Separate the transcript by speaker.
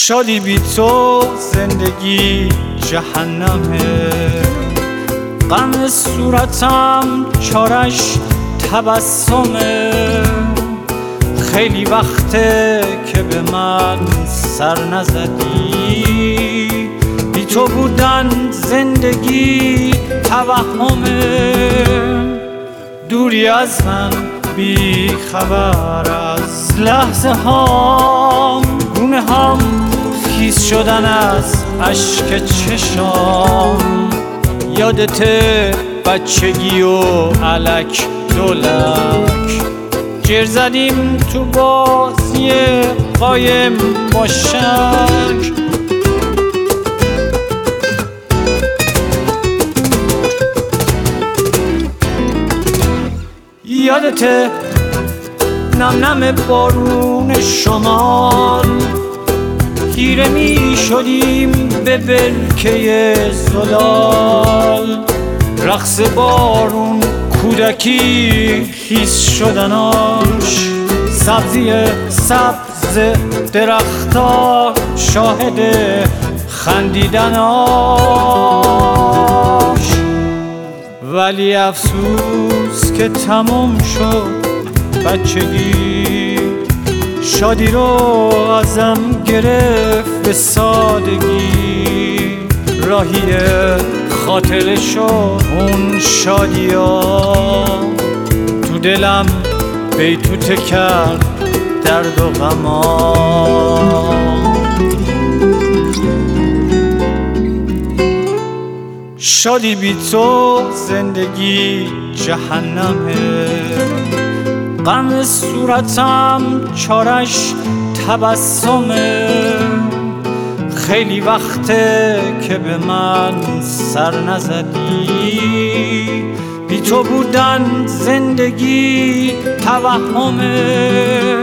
Speaker 1: شادی بی تو زندگی جهنمه، غم صورتم چارش تبسمه. خیلی وقته که به من سر نزدی، بی تو بودن زندگی توهمه. دوری از من بی خبر از لحظه هام، گونه هم خیس شدن از اشک چشام. یادته بچگی و الک دولک، جر زدیم تو بازی قایم با شک. یادته نم نم بارون شمال، خیره می شدیم به برکه زلال. رقص بارون کودکی خیس شدناش، سبزی سبز درختار شاهد خندیدناش. ولی افسوس که تموم شد بچگی، شادی رو ازم گرفت به سادگی. راهی خاطره شد اون شادیا، تو دلم بیتوته کرد درد و غما. شادی بی تو زندگی جهنمه، غم صورتم چارش تبسمه. خیلی وقته که به من سر نزدی، بی تو بودن زندگی توهمه.